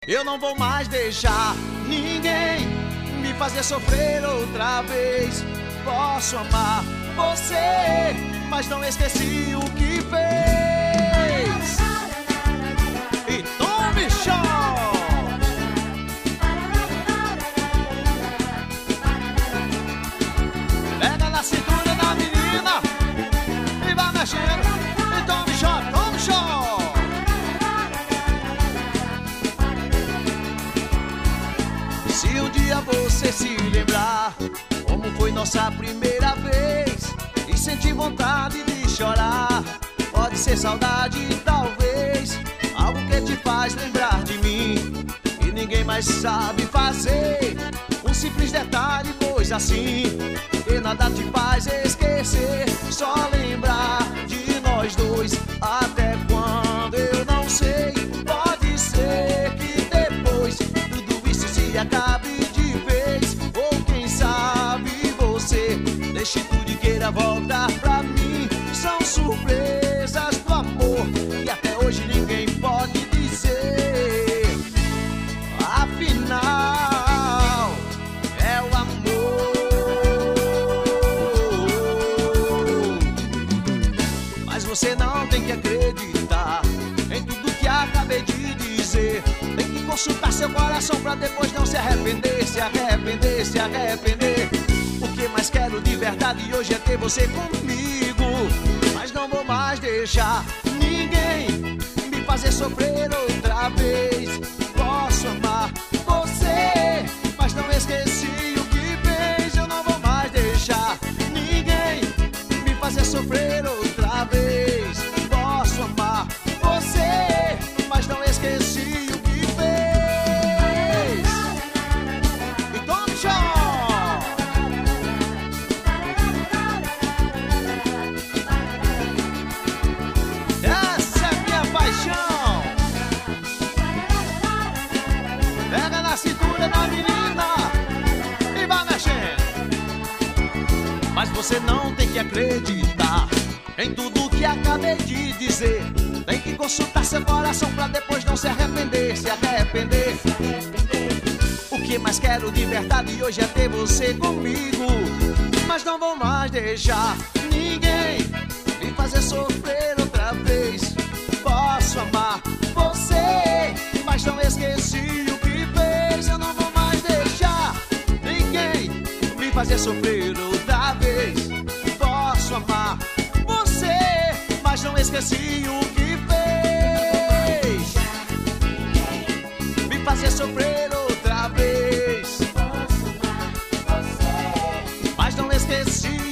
Eu não vou mais deixar ninguém me fazer sofrer outra vez. Posso amar você, mas não esqueci o que fez. E tome show! Pega na cintura da menina e vai mexendo. E tome show, tome show! Se um dia você se lembrar como foi nossa primeira vez e sentir vontade de chorar, pode ser saudade, talvez, algo que te faz lembrar de mim e ninguém mais sabe fazer. Um simples detalhe, pois assim, que nada te faz esquecer. Só lembrar de nós dois, até quando eu não sei. Pode ser que depois tudo isso se acabe de vez, ou quem sabe você deixe tudo e queira voltar pra mim. São surpresas do amor que até hoje ninguém pode dizer. Afinal, é o amor. Mas você não tem que acreditar em tudo que acabei de dizer. Tem que consultar seu coração pra depois não se arrepender, se arrepender, se arrepender. O que mais quero de verdade hoje é ter você comigo. Mas não vou mais deixar ninguém me fazer sofrer outra vez. Posso amar você, mas não esqueci o que fez. Eu não vou mais deixar ninguém me fazer sofrer outra vez. Posso amar você, mas não esqueci o que fez. E tome show! Essa é minha paixão. Pega na cintura da menina e vai mexendo. Mas você não tem que acreditar em tudo que acabei de dizer. Tem que consultar seu coração pra depois não se arrepender, se arrepender. O que mais quero de verdade hoje é ter você comigo. Mas não vou mais deixar ninguém me fazer sofrer outra vez. Posso amar você, mas não esqueci o que fez. Eu não vou mais deixar ninguém me fazer sofrer outra vez. Posso amar você, mas não esqueci o que fez. Me fazer sofrer outra vez. Posso amar você, mas não esqueci